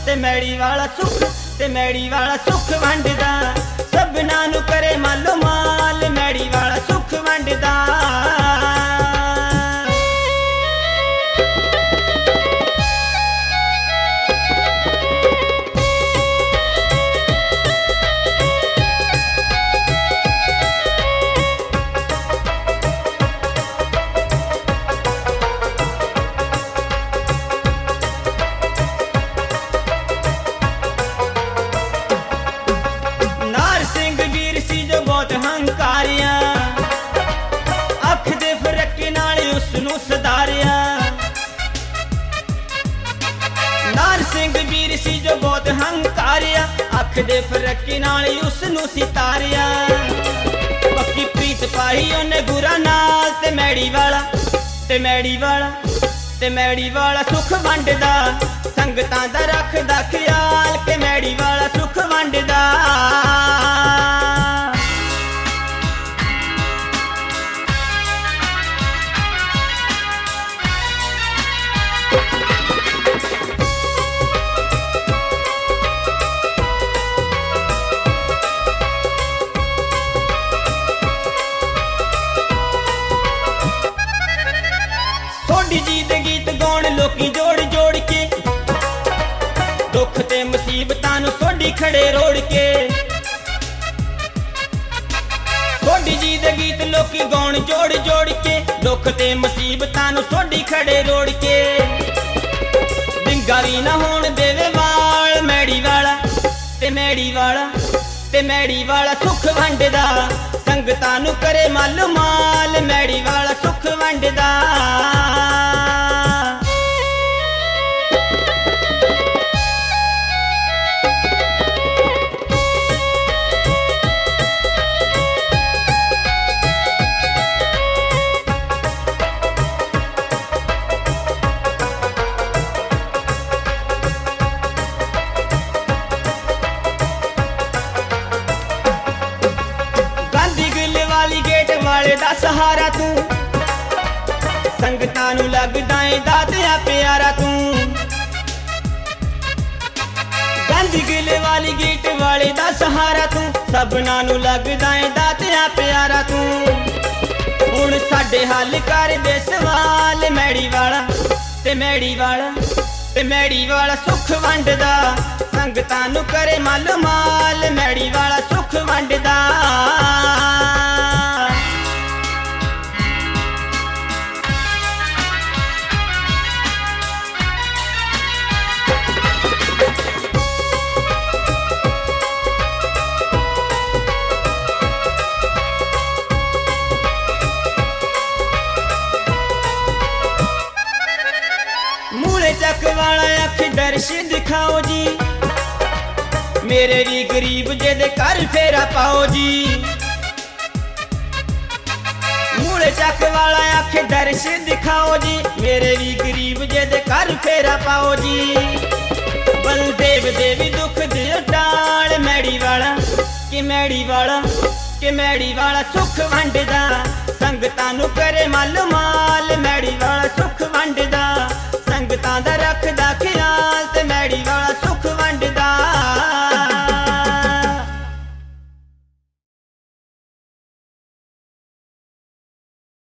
ते मैड़ी वाला सुख ते मैड़ी वाला सुख वंडदा सबना नू करे मालो माल मैड़ी वाला सुख वंडदा वीर सी जो बहुत हंकारिया अख दे फरकी नाल उसनू सितारिया पक्की प्रीत पाई ओने बुरा नाल ते मैड़ी वाला ते मैड़ी वाला ते मैड़ी वाला सुख वंडदा संगतां दा रखदा ख्याल के मैड़ी वाला सुख वंडदा जी दे गीत गाउण लोकी जोड़ जोड़ के दुख ते मुसीबतां नू सोडी खड़े रोड़ के सोडी जी दे गीत लोकी गाउण जोड़ जोड़ के दुख ते मुसीबतां नू सोडी खड़े रोड़ के डिंगा वी ना होण देवे वाल मैड़ी वाला ते मैड़ी वाला ते मैड़ी वाला सुख वंडदा संगतां नू करे मालो माल मैड़ी वाला सुख वंडदा दा सहारा तू संगतां नू लगदा ए दातिया प्यारा तू गांधी गिले वाली गेट वाले दा सहारा तू सबना नू लगदा ए दातिया प्यारा तू हुण साडे हल कर दे सवाल मैड़ी वाला ते मैड़ी वाला ते मैड़ी वाला सुख वंडदा संगतां नू करे मालो माल मैड़ी वाला सुख वंडदा चक वाला अख दर्श दिखाओ जी मेरे भी गरीब जे दे घर फेरा पाओ जी मूले चक वाला अख दर्श दिखाओ जी मेरे भी गरीब जे दे घर फेरा पाओ जी बलदेव देवी दुख दिल टाल मैड़ी वाला कि मैड़ी वाला कि मैड़ी वाला सुख वंडदा संगतां नू करे मालो माल मैड़ी वाला सुख वंडदा संगतां दा रखदा ख्याल